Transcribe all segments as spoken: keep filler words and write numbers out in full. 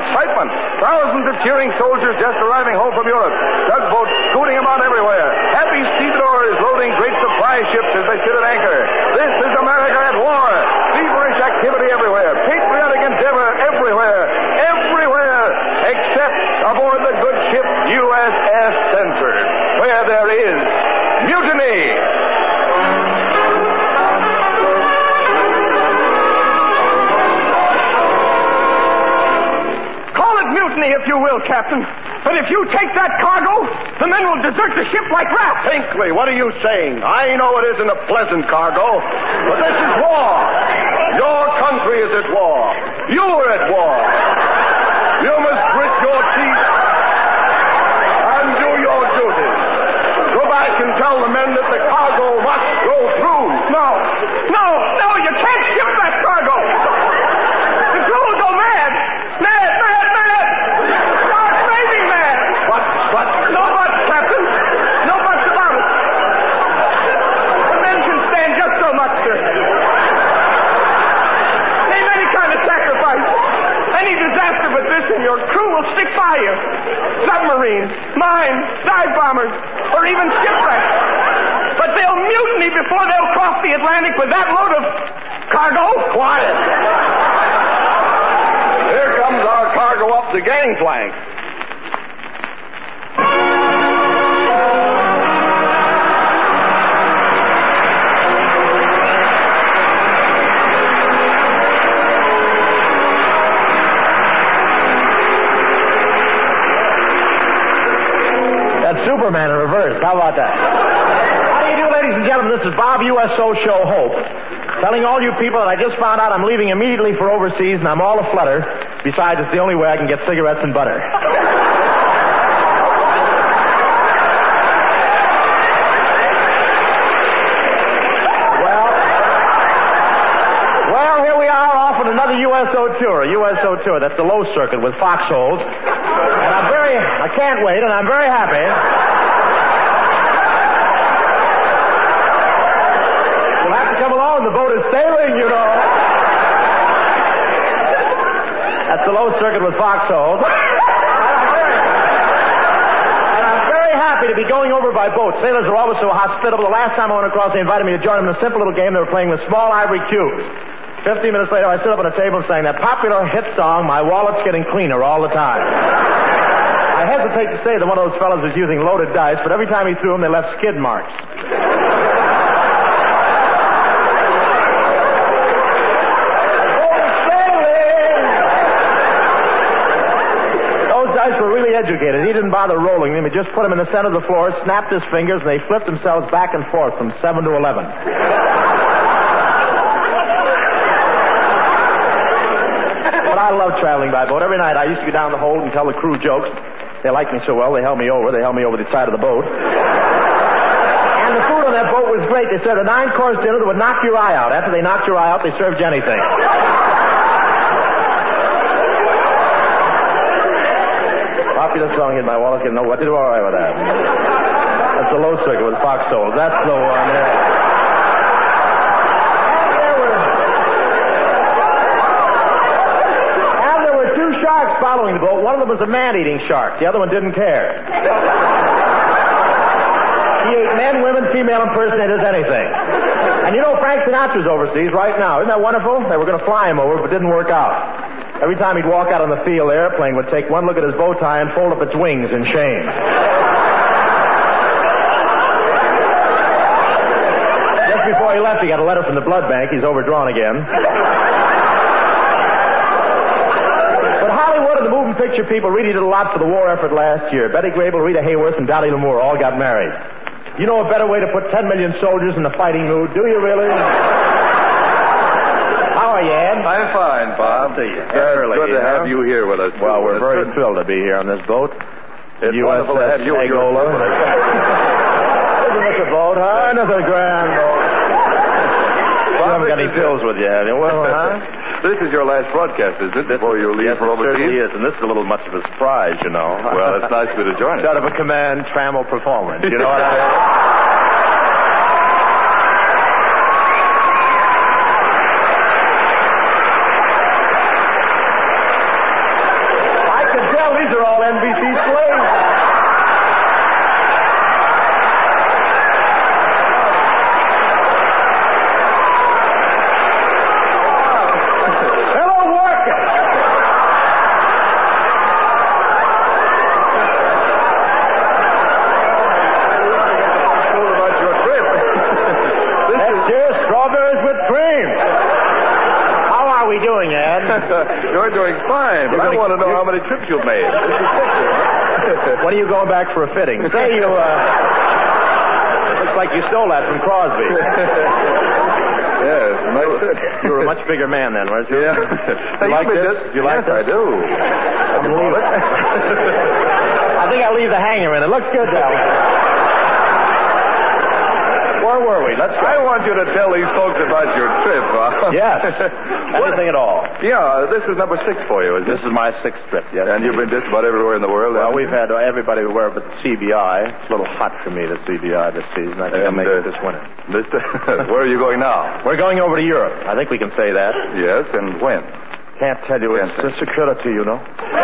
excitement. Thousands of cheering soldiers just arriving home from Europe. Tugboats scooting about everywhere. Happy stevedores loading great supply ships as they sit at anchor. This is America at war. Feverish activity everywhere. Patriotic endeavor everywhere. Everywhere except aboard the good ship U S S Censored, where there is mutiny. Mutiny, if you will, Captain. But if you take that cargo, the men will desert the ship like rats. Tinkley, what are you saying? I know it isn't a pleasant cargo, but this is war. Your country is at war. You are at war. You must grit your teeth and do your duty. Go back and tell the men that the cargo must go through. No, no, no, you can't ship that cargo. The crew will go mad. Mad, mad, mad. Start raving mad. But, but... No buts, Captain. No buts about it. The men can stand just so much, sir. Name any kind of sacrifice. Any disaster but this, and your crew will stick by you. Submarines, mines, dive bombers, or even shipwrecks. But they'll mutiny before they'll cross the Atlantic with that load of cargo. Quiet. Here comes our cargo up the gangplank. That's Superman in reverse. How about that? How do you do, ladies and gentlemen? This is Bob U S O Show Hope. Telling all you people that I just found out I'm leaving immediately for overseas and I'm all aflutter. Besides, it's the only way I can get cigarettes and butter. well, well, here we are off on another U S O tour, a U S O tour. That's the low circuit with foxholes. And I'm very, I can't wait, and I'm very happy. Come along, the boat is sailing, you know. That's the low circuit with foxholes. And I'm very happy to be going over by boat. Sailors are always so hospitable. The last time I went across, they invited me to join them in a simple little game. They were playing with small ivory cubes. Fifteen minutes later, I stood up on a table and sang that popular hit song, My Wallet's Getting Cleaner, all the time. I hesitate to say that one of those fellows was using loaded dice, but every time he threw them, they left skid marks. Guys were really educated. He didn't bother rolling them. He just put them in the center of the floor, snapped his fingers, and they flipped themselves back and forth from seven to eleven. But I love traveling by boat. Every night I used to go down the hold and tell the crew jokes. They liked me so well, they held me over. They held me over the side of the boat. And the food on that boat was great. They served a nine-course dinner that would knock your eye out. After they knocked your eye out, they served you anything. Popular song in My Wallet, you know what to do all right with that. That's the low circuit with foxholes. That's the one, yeah. There were, and there were two sharks following the boat. One of them was a man-eating shark. The other one didn't care. He ate men, women, female impersonators, anything. And you know Frank Sinatra's overseas right now. Isn't that wonderful? They were going to fly him over, but it didn't work out. Every time he'd walk out on the field, the airplane would take one look at his bow tie and fold up its wings in shame. Just before he left, he got a letter from the blood bank. He's overdrawn again. But Hollywood and the moving picture people really did a lot for the war effort last year. Betty Grable, Rita Hayworth, and Dottie L'Amour all got married. You know a better way to put ten million soldiers in the fighting mood, do you really? How are you, Ed? I'm fine, Bob. See you. It's good to have you here with us. Well, we're it's very good. thrilled to be here on this boat. It's wonderful to have you here. Angola. Isn't this a boat, huh? Another grand boat. You haven't got any pills with you, have you? Well, huh? This is your last broadcast, isn't it? Before you leave yes, for it certainly overseas? is, and this is a little much of a surprise, you know. Well, it's nice of you to join us. Sort of a command trammel performance, you know what I mean? You're doing fine, but I want to know how many trips you've made. When are you going back for a fitting? Say you, uh... looks like you stole that from Crosby. Yes, nice. You were a much bigger man then, weren't you? Yeah. You like this? Just, You like yes, this? I do. I'm gonna leave it. I think I'll leave the hanger in. It looks good, though. Where were we? Let's go. I want you to tell these folks about your trip, huh? Yes. Anything at all. Yeah, this is number six for you, is This it? is my sixth trip, yes. And you've been just about everywhere in the world, Well, haven't we've you? had uh, everybody wear but the C B I. It's a little hot for me, the C B I this season. I think I'll And, make uh, it this winter. Mister Where are you going now? We're going over to Europe. I think we can say that. Yes, and when? Can't tell you. Can't It's tell. a security, you know.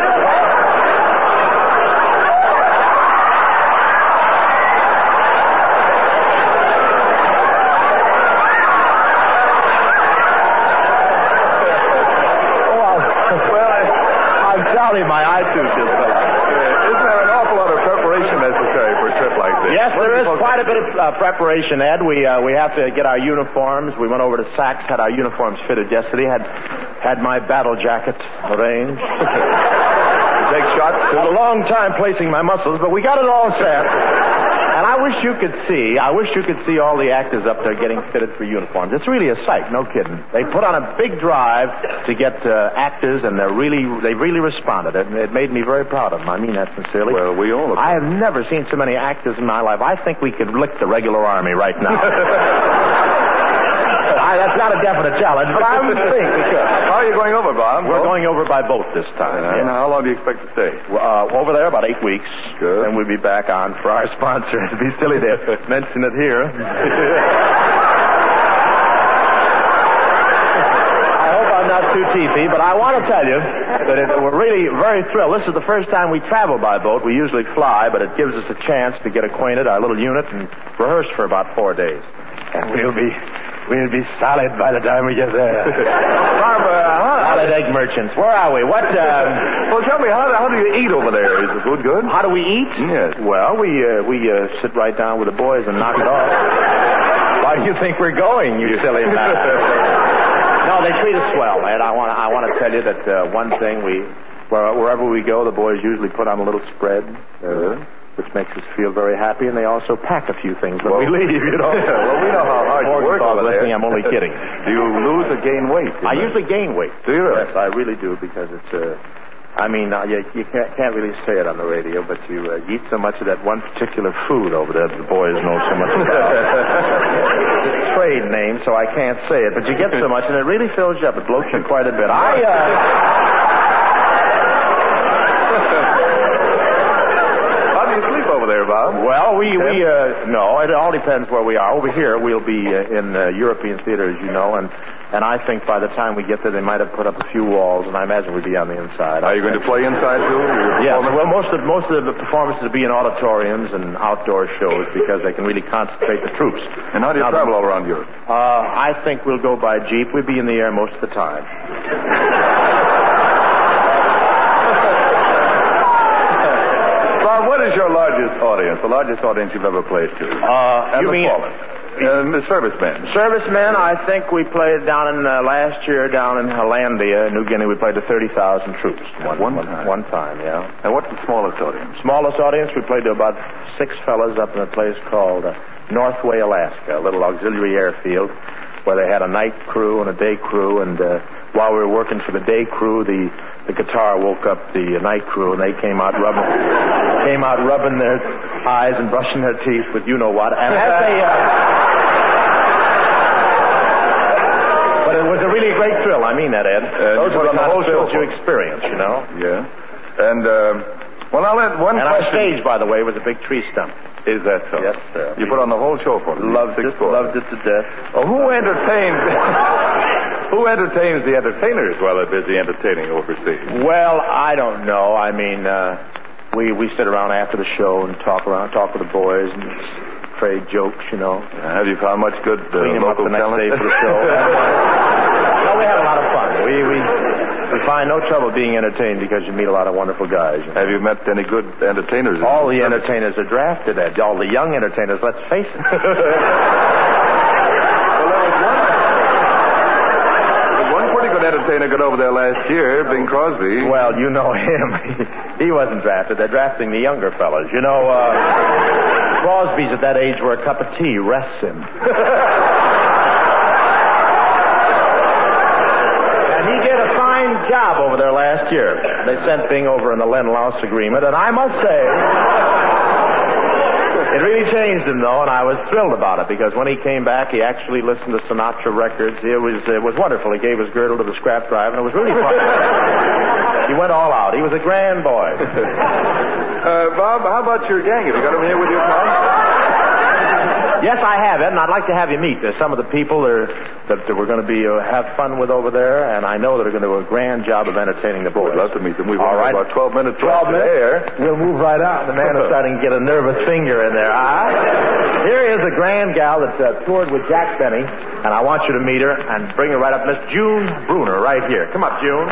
Sorry, my eye tooth just fell out. Isn't there an awful lot of preparation necessary for a trip like this? Yes, What there are is you supposed quite to- a bit of uh, preparation, Ed. We uh, we have to get our uniforms. We went over to Saks, had our uniforms fitted yesterday. Had had my battle jacket arranged. Take shots, Had a long time placing my muscles, but we got it all set. And I wish you could see, I wish you could see all the actors up there getting fitted for uniforms. It's really a sight, no kidding. They put on a big drive to get uh, actors, and they're really, they really responded. It, it made me very proud of them. I mean that sincerely. Well, we all I have never seen so many actors in my life. I think we could lick the regular army right now. I, that's not a definite challenge, but I would think we could. How are you going over, Bob? We're going over by boat this time. And yes. how long do you expect to stay? Uh, over there about eight weeks. Good. Then we'll be back on for our sponsor. It'd be silly to mention it here. I hope I'm not too teethy, but I want to tell you that it, we're really very thrilled. This is the first time we travel by boat. We usually fly, but it gives us a chance to get acquainted, our little unit, and rehearse for about four days. And we'll be... We'll be solid by the time we get there. Barbara, how, Solid egg merchants. Where are we? What, um... well, tell me, how, how do you eat over there? Is the food good? How do we eat? Yes. Well, we, uh, we, uh, sit right down with the boys and knock it off. Why do you think we're going, you silly man? No, they treat us well, and I want to, I want to tell you that, uh, one thing, we, where, wherever we go, the boys usually put on a little spread. Uh, which makes us feel very happy, and they also pack a few things when Well, we leave, you know. Well, we know how hard you work Morgenthau's over there. listening, I'm only kidding. Do you lose or gain weight? I usually gain weight. Do you really? Yes, I really do, because it's, uh, I mean, uh, you, you can't, can't really say it on the radio, but you uh, eat so much of that one particular food over there that the boys know so much about. It's a trade name, so I can't say it, but you get so much, and it really fills you up. It bloats you quite a bit. I, uh... There, Bob? Well, we, we, uh, no, it all depends where we are. Over here, we'll be uh, in uh, European theater, as you know, and, and I think by the time we get there, they might have put up a few walls, and I imagine we'll be on the inside. Are you going to play inside, too? Yes, well, most of, most of the performances will be in auditoriums and outdoor shows because they can really concentrate the troops. And how do you Now, travel all around Europe? Uh, I think we'll go by Jeep. We'll be in the air most of the time. Bob, what is your largest audience, the largest audience you've ever played to? Uh, And you the mean... smallest? Uh, the servicemen. Servicemen, I think we played down in, uh, last year down in Hollandia, New Guinea, we played to thirty thousand troops. One, One one time. One time, yeah. And what's the smallest audience? Smallest audience, we played to about six fellas up in a place called uh, Northway, Alaska, a little auxiliary airfield where they had a night crew and a day crew, and uh, while we were working for the day crew, the, the guitar woke up the uh, night crew, and they came out rubbing came out rubbing their eyes and brushing their teeth with you know what. And as they... Uh, But it was a really great thrill. I mean that, Ed. Uh, Those you were put the on the kind whole of thrills show you for- experience, you know. Yeah. And, uh, well, I'll let one And our question... stage, by the way, was a big tree stump. Is that so? Yes, sir. You put on the whole show for them? Loved Six it, four. loved it to death. Oh, who entertains... who entertains the entertainers while they're busy entertaining overseas? Well, I don't know. I mean, uh, we we sit around after the show and talk around, talk with the boys and trade jokes, you know. Uh, have you found much good uh, Clean them up local the next talent? day for the show. No, we have a lot of fun. We we we find no trouble being entertained because you meet a lot of wonderful guys. You know? Have you met any good entertainers? All the entertainers are drafted, Ed. All the young entertainers, let's face it. Well, there was one, there was one pretty good entertainer entertainer got over there last year, Bing Crosby. Well, you know him. He wasn't drafted. They're drafting the younger fellas. You know, uh, Crosby's at that age where a cup of tea rests him. And he did a fine job over there last year. They sent Bing over in the Len-Louse agreement, and I must say... It really changed him, though, and I was thrilled about it, because when he came back, he actually listened to Sinatra records. It was it was wonderful. He gave his girdle to the scrap drive, and it was really fun. He went all out. He was a grand boy. uh, Bob, how about your gang? Have you got them here with you tonight? Yes, I have, Ed, and I'd like to have you meet. There's some of the people that, are, that, that we're going to be uh, have fun with over there, and I know that are going to do a grand job of entertaining the boys. I'd love to meet them. We've all right. about twelve minutes twelve left minutes? there. We'll move right out. The man is starting to get a nervous finger in there. Huh? Here is a grand gal that uh, toured with Jack Benny, and I want you to meet her and bring her right up. Miss June Bruner, right here. Come up, June.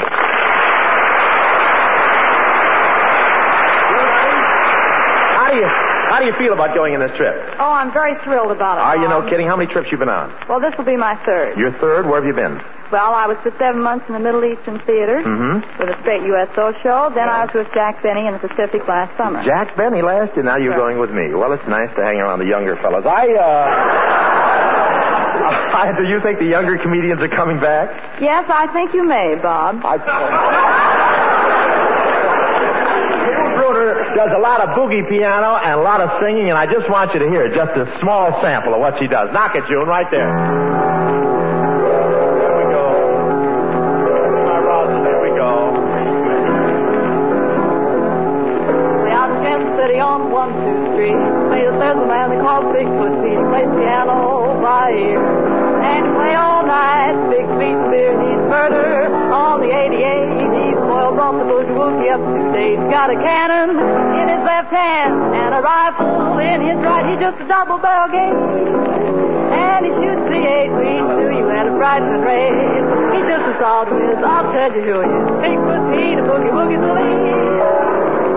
How do you... How do you feel about going on this trip? Oh, I'm very thrilled about it. Are you Mom. no kidding? How many trips you been on? Well, this will be my third. Your third? Where have you been? Well, I was for seven months in the Middle Eastern Theater Mm-hmm. with a straight U S O show. Then I was with Jack Benny in the Pacific last summer. Jack Benny last year. Now you're Sure. going with me. Well, it's nice to hang around the younger fellas. I, uh... I, do you think the younger comedians are coming back? Yes, I think you may, Bob. I... Bruner does a lot of boogie piano and a lot of singing, and I just want you to hear just a small sample of what she does. Knock it, June, right there. There we go. My roses, there we go. Way out in Kansas City on one two three. There's a man they call Bigfoot Pete. He plays piano by ear. And he play all night. Big sweet beer. He's murder on the eighty-eight. He's boiled off the boogie woogie up to date. He's got a cannon in his left hand and a rifle in his right. He's just a double barrel game. And he shoots the eight reads to you at a Brighton race. He's just a solid whiz. I'll tell you who he is. Bigfoot Pete, a boogie woogie's the lead.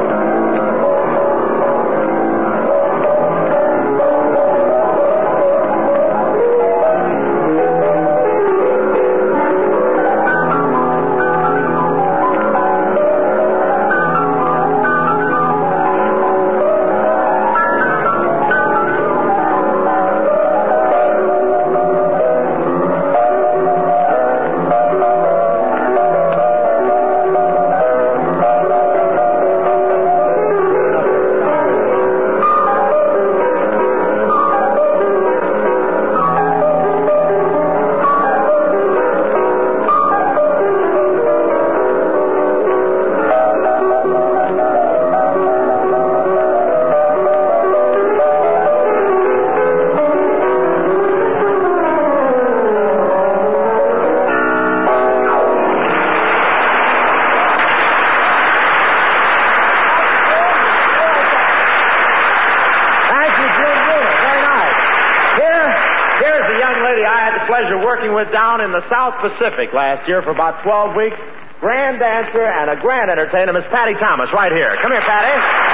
Down in the South Pacific last year for about twelve weeks. Grand dancer and a grand entertainer, Miss Patty Thomas, right here. Come here, Patty.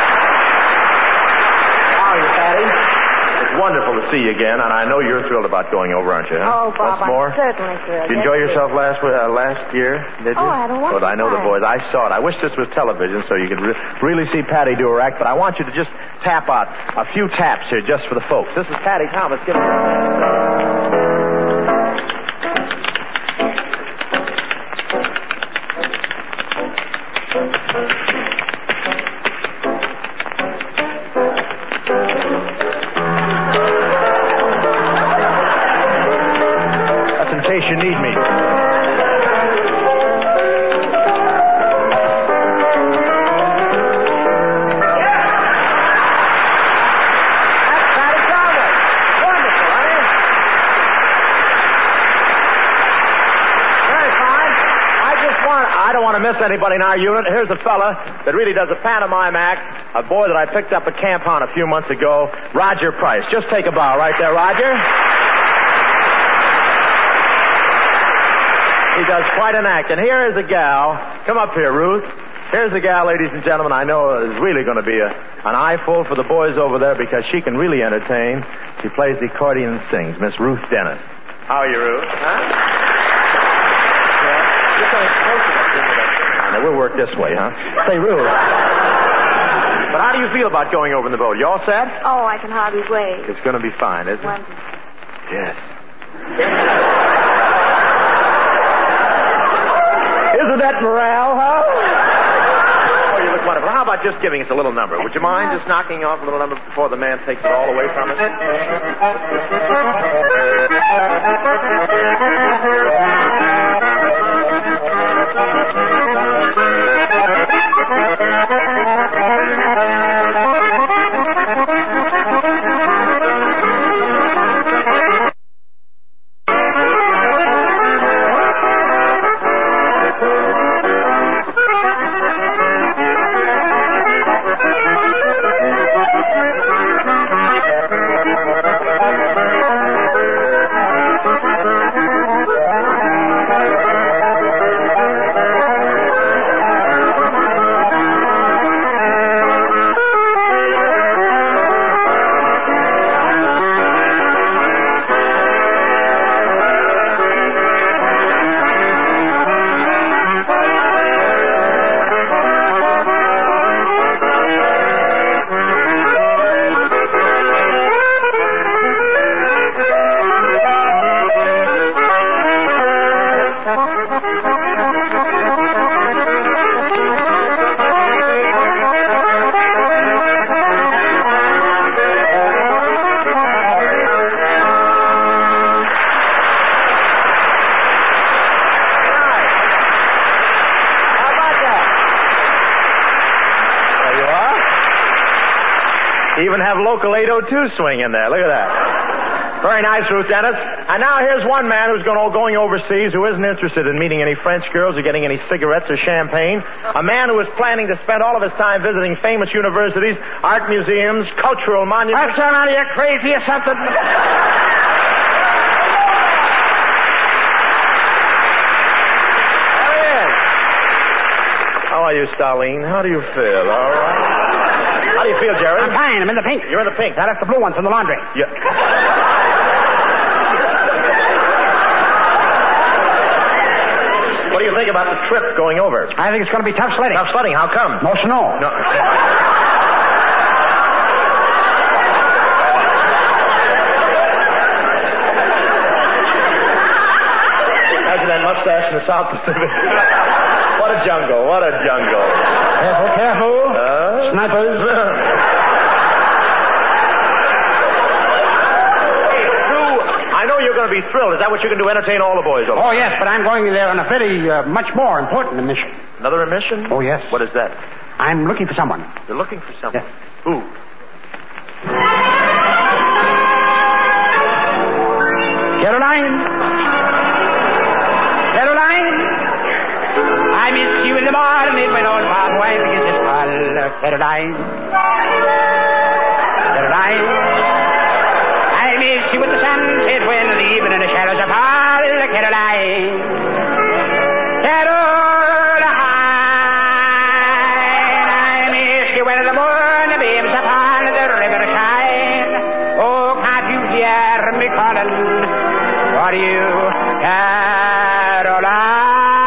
How are you, Patty? It's wonderful to see you again, and I know you're thrilled about going over, aren't you? Huh? Oh, Bob, Once more? I'm certainly thrilled. Did you enjoy Yes, yourself last uh, last year? Did you? Oh, I had a wonderful Well, I know the time. boys. I saw it. I wish this was television so you could re- really see Patty do her act, but I want you to just tap out a few taps here just for the folks. This is Patty Thomas. Give her... You need me. Miss anybody in our unit. Here's a fella that really does a pantomime act, a boy that I picked up at Camp Hunt a few months ago, Roger Price. Just take a bow right there, Roger. He does quite an act. And here is a gal. Come up here, Ruth. Here's a gal, ladies and gentlemen, I know is really going to be a, an eyeful for the boys over there because she can really entertain. She plays the accordion and sings. Miss Ruth Dennis. How are you, Ruth? Huh? Yeah. You're Now, we'll work this way, huh? Say, Ruth. But how do you feel about going over in the boat? You all set? Oh, I can hardly wait. It's going to be fine, isn't it? Wonderful. Yes. Isn't that morale, huh? Oh, you look wonderful. How about just giving us a little number? Would you mind just knocking off a little number before the man takes it all away from us? Even have local eight oh two swing in there. Look at that. Very nice, Ruth Dennis. And now here's one man who's going, going overseas who isn't interested in meeting any French girls or getting any cigarettes or champagne. A man who is planning to spend all of his time visiting famous universities, art museums, cultural monuments. That's out of you crazy or something. There he is. How are you, Starlene? How do you feel? All right. How do you feel, Jerry? I'm fine. I'm in the pink. You're in the pink. I left the blue one from the laundry. Yeah. What do you think about the trip going over? I think it's going to be tough sledding. Tough sledding? How come? No snow. No. Imagine that mustache in the South Pacific. What a jungle. What a jungle. Careful, careful. Uh, Snipers. I know you're going to be thrilled. Is that what you're going to do, entertain all the boys over? Oh, yes, but I'm going there on a very, uh, much more important mission. Another mission? Oh, yes. What is that? I'm looking for someone. You're looking for someone? Yes. Who? Caroline. Caroline. I miss you in the morning when old Bob White begins his call. Caroline. Caroline. I miss you with the sunset when the evening and the shadows are fall. Caroline. Caroline. I miss you when the morning beams upon the river shine. Oh, can't you hear me calling for you, Caroline?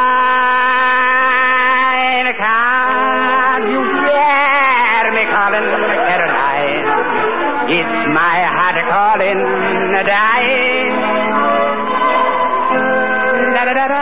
Can't you hear me calling, Caroline? It's my heart calling, dying. Da-da-da-da.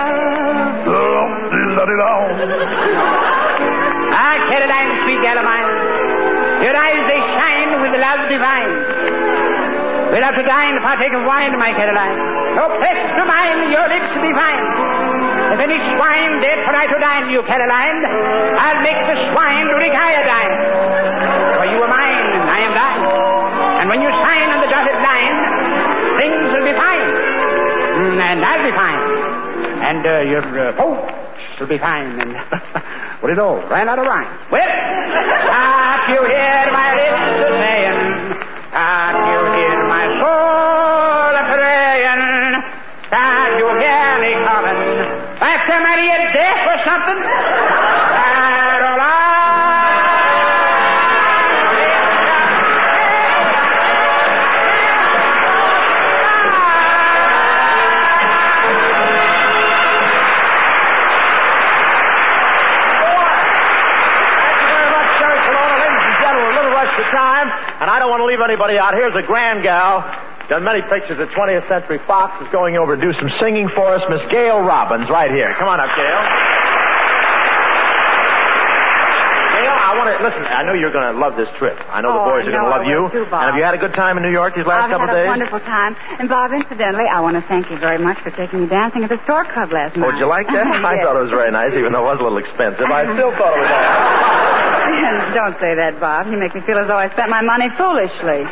Ah, Caroline, sweet gal of mine, your eyes, they shine with love divine. We'll have to dine to partake of wine, my Caroline. So press to mine, your lips divine. If any swine did try to dine you, Caroline, I'll make the swine drink iodine. For you are mine, I am thine. And when you sign on the dotted line, things will be fine. Mm, and I'll be fine. And uh, your uh, folks will be fine. And what do you know? Ran out of rhyme. Well, can't you hear my lips saying? Can't you hear my soul praying? Can't you hear me coming? Like somebody at death or something? Caroline. good time, and I don't want to leave anybody out. Here's a grand gal. Done many pictures at twentieth Century Fox. Is going over to do some singing for us. Miss Gail Robbins, right here. Come on up, Gail. Gail, I want to listen. I know you're going to love this trip. I know oh, the boys are going to love you. Too, Bob. And have you had a good time in New York these last I've couple had of days? a wonderful time. And Bob, incidentally, I want to thank you very much for taking me dancing at the Stork Club last night. Oh, did you like that? Yes. I thought it was very nice, even though it was a little expensive. I still thought it was nice. Don't say that, Bob. You make me feel as though I spent my money foolishly.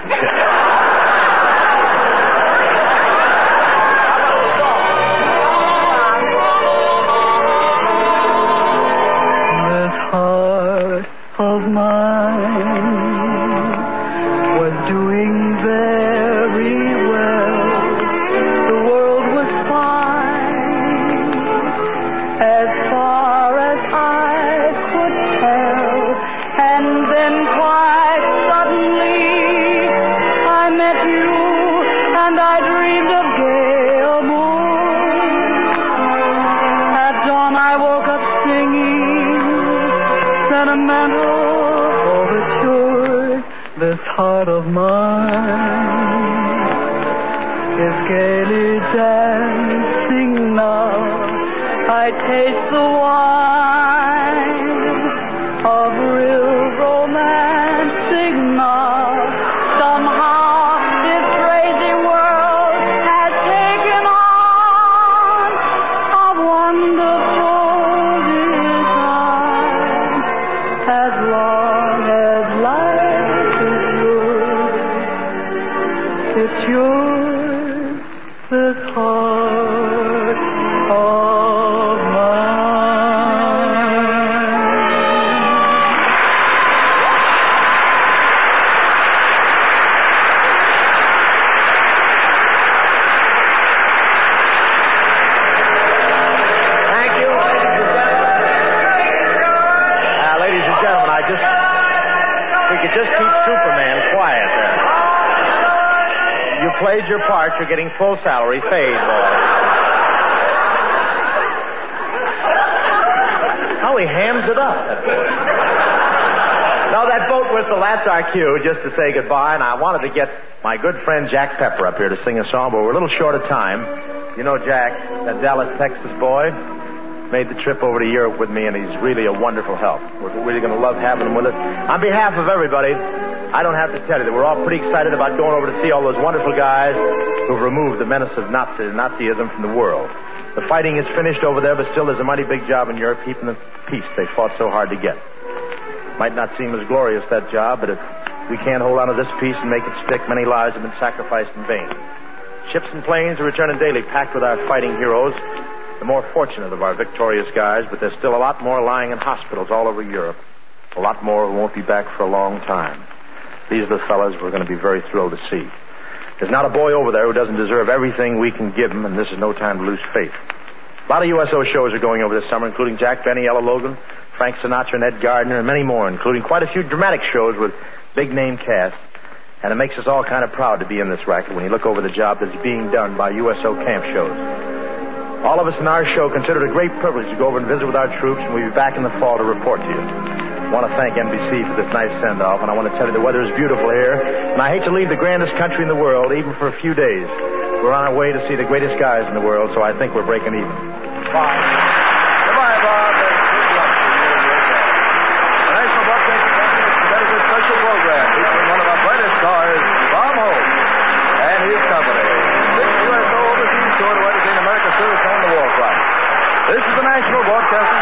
Of mine was doing very well. The world was fine as far as I could tell. And then quite suddenly I met you and I dreamed of gay moon. At dawn I woke up singing sentimental overtures. This heart of mine is gaily dancing now. I taste the wine of real romancing now. Somehow this crazy world has taken on a wonderful design. As long as life is yours, it's yours, this heart of mine. Thank you, ladies and gentlemen. Uh, ladies and gentlemen, I just... We could just keep Superman quiet there. You played your part. You're getting full salary. Fade, boy. How he hams it up, that boy. Now, that boat whistle, that's our cue, just to say goodbye. And I wanted to get my good friend Jack Pepper up here to sing a song, but we're a little short of time. You know Jack, that Dallas, Texas boy, made the trip over to Europe with me, and he's really a wonderful help. We're really going to love having him with us. On behalf of everybody, I don't have to tell you that we're all pretty excited about going over to see all those wonderful guys who've removed the menace of Nazi, Nazism from the world. The fighting is finished over there, but still there's a mighty big job in Europe keeping the peace they fought so hard to get. Might not seem as glorious, that job, but if we can't hold on to this peace and make it stick, many lives have been sacrificed in vain. Ships and planes are returning daily packed with our fighting heroes, the more fortunate of our victorious guys, but there's still a lot more lying in hospitals all over Europe. A lot more who won't be back for a long time. These are the fellas we're going to be very thrilled to see. There's not a boy over there who doesn't deserve everything we can give him, and this is no time to lose faith. A lot of U S O shows are going over this summer, including Jack Benny, Ella Logan, Frank Sinatra, and Ed Gardner, and many more, including quite a few dramatic shows with big-name casts. And it makes us all kind of proud to be in this racket when you look over the job that's being done by U S O camp shows. All of us in our show consider it a great privilege to go over and visit with our troops, and we'll be back in the fall to report to you. I want to thank N B C for this nice send-off, and I want to tell you the weather is beautiful here, and I hate to leave the grandest country in the world, even for a few days. We're on our way to see the greatest guys in the world, so I think we're breaking even. Bye. Goodbye, Bob. The National Broadcasting Company has presented this special program featuring one of our brightest stars, Bob Hope, and his company. This U S O overseas tour to entertain America's service on the war front. This is the National Broadcasting